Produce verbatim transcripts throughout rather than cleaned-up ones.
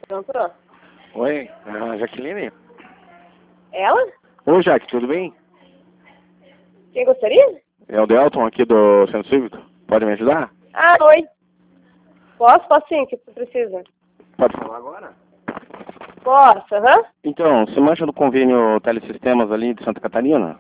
Pronto? Oi, a Jaqueline? Ela? Oi, Jaque, tudo bem? Quem gostaria? É o Delton aqui do Centro Cívico. Pode me ajudar? Ah, oi. Posso? Posso sim, o que você precisa? Pode falar agora? Posso, aham. Então, você mancha do convênio Telesistemas ali de Santa Catarina?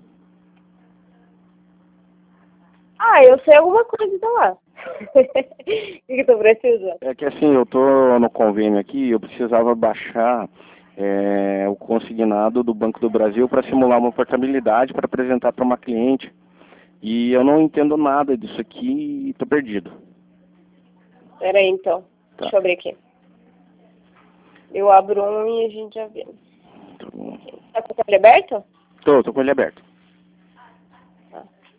Ah, eu sei alguma coisa então lá. O que que tu precisa? É que assim, eu tô no convênio aqui, eu precisava baixar é, o consignado do Banco do Brasil para simular uma portabilidade para apresentar para uma cliente. E eu não entendo nada disso aqui e tô perdido. Pera aí então. Tá. Deixa eu abrir aqui. Eu abro um e a gente já vê. Tá bom. Tá com ele aberto? Tô, tô com ele aberto. Tá.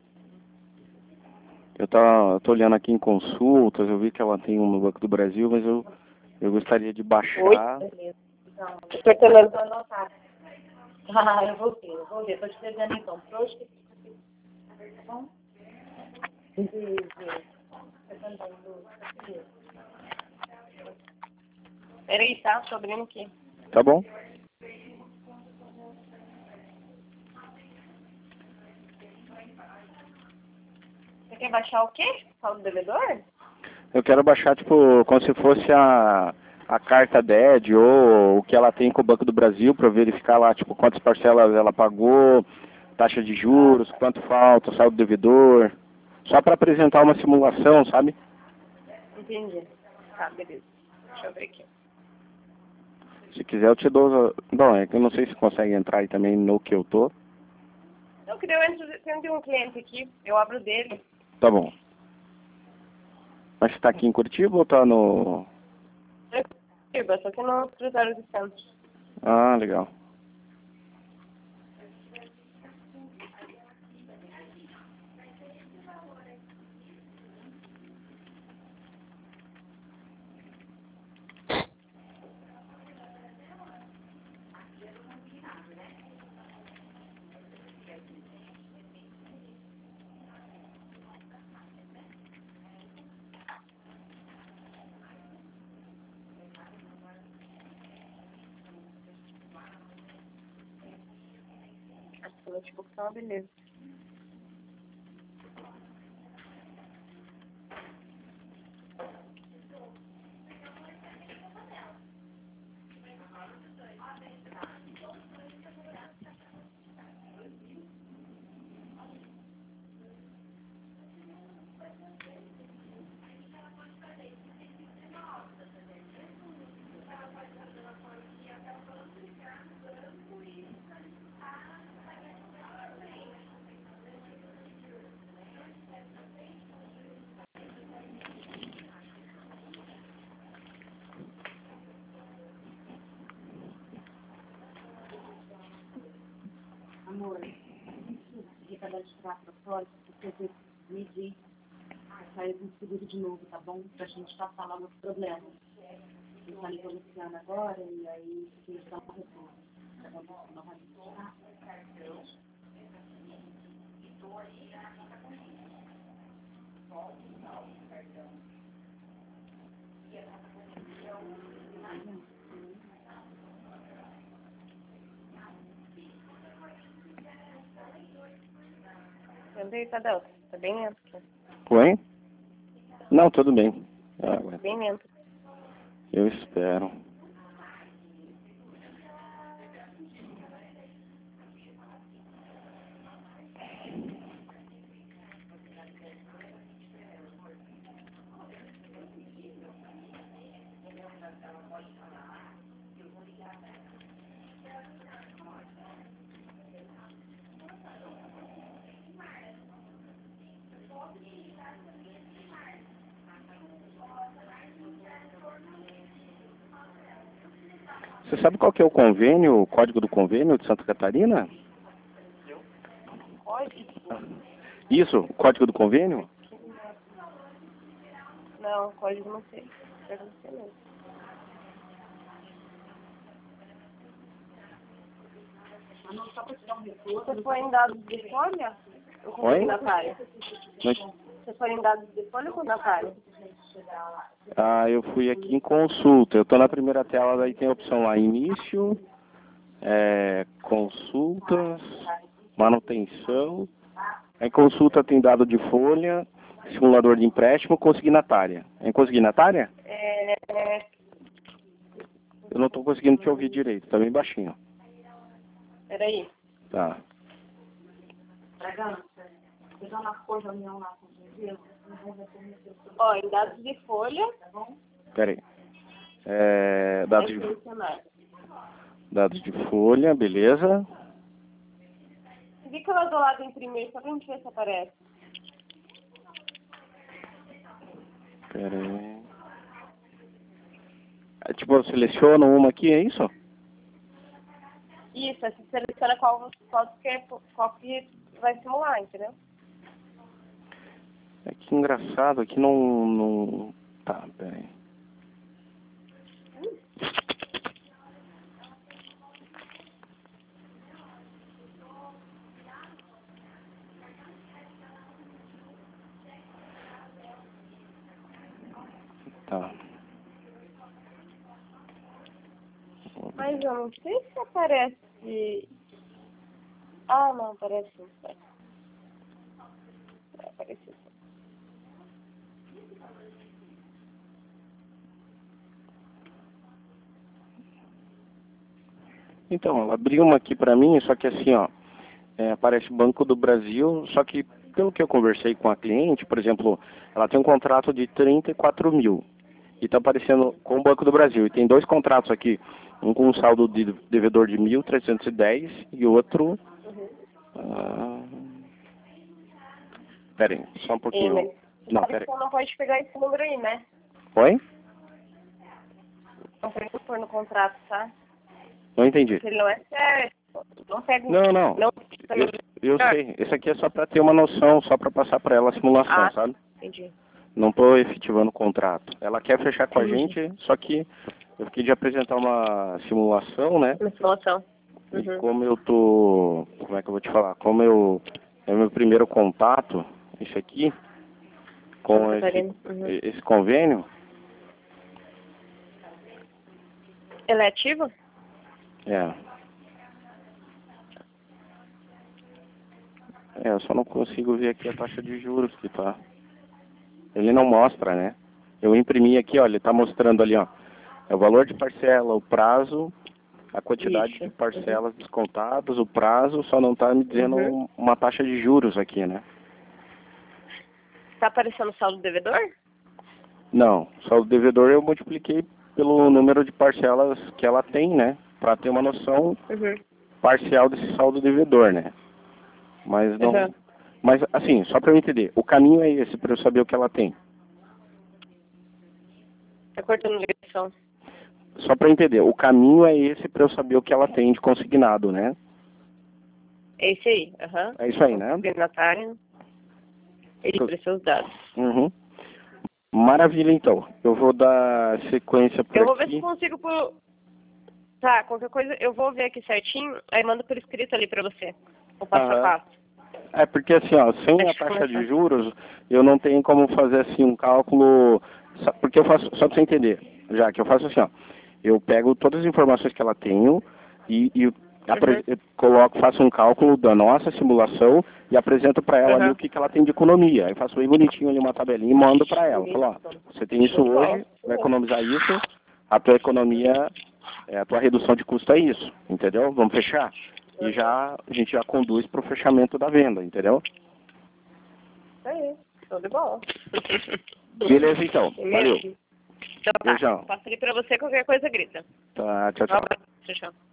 Eu tá, eu tô olhando aqui em consultas, eu vi que ela tem um no Banco do Brasil, mas eu, eu gostaria de baixar. Oi? Apertando. Ah, eu vou ver, eu vou ver. Estou te pegando então. Trouxe. Pera aí, tá? Tô abrindo aqui. Tá bom? Você quer baixar o quê? Saldo devedor? Eu quero baixar, tipo, como se fosse a, a carta D E D ou o que ela tem com o Banco do Brasil para verificar lá, tipo, quantas parcelas ela pagou, taxa de juros, quanto falta, saldo devedor. Só para apresentar uma simulação, sabe? Entendi. Tá, beleza. Deixa eu ver aqui. Se quiser eu te dou... Bom, é que eu não sei se consegue entrar aí também no que eu tô. Não, que eu entro, tem um cliente aqui, eu abro dele. Tá bom. Mas você tá aqui em Curitiba ou tá no... Eu só que no escritório do centro. Ah, legal. Acho que notebook tá uma beleza. Amor, de cada de tirar para fora, você medir, sair com seguro de novo, tá bom? Pra gente passar lá nos problemas. Eu falei com a Luciana agora e aí a gente dá uma retorno. Tá bom? Novamente. Também, Tadeu, tá bem lento aqui. Oi? Não, tudo bem. Ah, Tá bem lento. eu espero. Você sabe qual que é o convênio, o código do convênio de Santa Catarina? Pode? Isso, o código do convênio? Não, código não sei. Deve não ser mesmo. Você foi em dados de folha? Ou com Oi? signatário? Mas, Você foi em dados de folha ou com signatário? Ah, eu fui aqui em consulta. Eu tô na primeira tela, daí tem a opção lá, início, é, consultas, manutenção. Em consulta tem dado de folha, simulador de empréstimo, consignatária. Em consignatária? É... Eu não tô conseguindo te ouvir direito, tá bem baixinho. Peraí. Tá. Bragança, você já marcou reunião lá com o Brasil? Ó, em dados de folha... Tá bom? Pera aí. É, dados, de, Selecionar. dados de folha, beleza. Fica lá do lado imprimir, só pra gente ver se aparece. Pera aí. É, tipo, eu seleciono uma aqui, é isso? Isso, aí você seleciona qual, qual, que, é- qual que vai simular, entendeu? É que engraçado, aqui não... não... Tá, pera aí. Tá. Mas eu não sei se aparece... Ah, não, aparece sim. Vai aparecer sim. Então, ela abriu uma aqui pra mim, só que assim, ó, é, aparece Banco do Brasil, só que pelo que eu conversei com a cliente, por exemplo, ela tem um contrato de trinta e quatro mil e tá aparecendo com o Banco do Brasil. E tem dois contratos aqui, um com um saldo de devedor de mil trezentos e dez e outro... Uhum. Ah, pera aí, só um E, pouquinho. mas Não, sabe pera que aí. você não pode pegar esse número aí, né? Oi? Não pode pôr no contrato, tá? Não entendi. Porque ele não é certo. Não pega... Não, não. Não, Eu, eu sei. Esse aqui é só pra ter uma noção, só pra passar pra ela a simulação, Ah, sabe? entendi. Não tô efetivando o contrato. Ela quer fechar com a Entendi. gente, só que eu fiquei de apresentar uma simulação, né? Uma simulação. E Uhum. como eu tô... Como é que eu vou te falar? Como eu... É o meu primeiro contato, isso aqui, com Santa esse, Catarina. Uhum. esse convênio, Ele é ativo? é... É, eu só não consigo ver aqui a taxa de juros que tá... Ele não mostra, né? Eu imprimi aqui, ó, ele tá mostrando ali, ó. É o valor de parcela, o prazo, a quantidade Isso. de parcelas descontadas, o prazo, só não tá me dizendo Uhum. um- uma taxa de juros aqui, né? Tá aparecendo o saldo devedor? Não, só o devedor eu multipliquei pelo número de parcelas que ela tem, né? Pra ter uma noção Uhum. parcial desse saldo devedor, né? Mas não... Uhum. Mas, assim, só pra eu entender, o caminho é esse pra eu saber o que ela tem. Tá cortando ligação. Só pra eu entender, o caminho é esse pra eu saber o que ela tem de consignado, né? É esse aí. Aham. É isso aí, né? Signatário. Ele para seus dados. Uhum. Maravilha, então. Eu vou dar sequência por Eu vou ver se aqui. consigo por... Tá, qualquer coisa eu vou ver aqui certinho, aí mando por escrito ali pra você. O passo Aham. a passo. É porque assim, ó, sem Deixa a eu taxa começar. de juros, eu não tenho como fazer assim um cálculo, só- porque eu faço, só pra você entender, já que eu faço assim, ó, eu pego todas as informações que ela tem e, e apre- Uhum. eu coloco, faço um cálculo da nossa simulação e apresento pra ela ali Uhum. o que, que ela tem de economia. Aí faço bem bonitinho ali uma tabelinha e mando pra ela. Falo, ó, você tem isso hoje, vai economizar isso, a tua economia, é, a tua redução de custo é isso, entendeu? Vamos fechar? E já, a gente já conduz pro fechamento da venda, entendeu? Isso aí. Show de bola. Beleza, então. Valeu. Então tá. Beijão. Passo ali pra você, qualquer coisa grita. Tá, tchau, Um tchau. abraço. Tchau, tchau.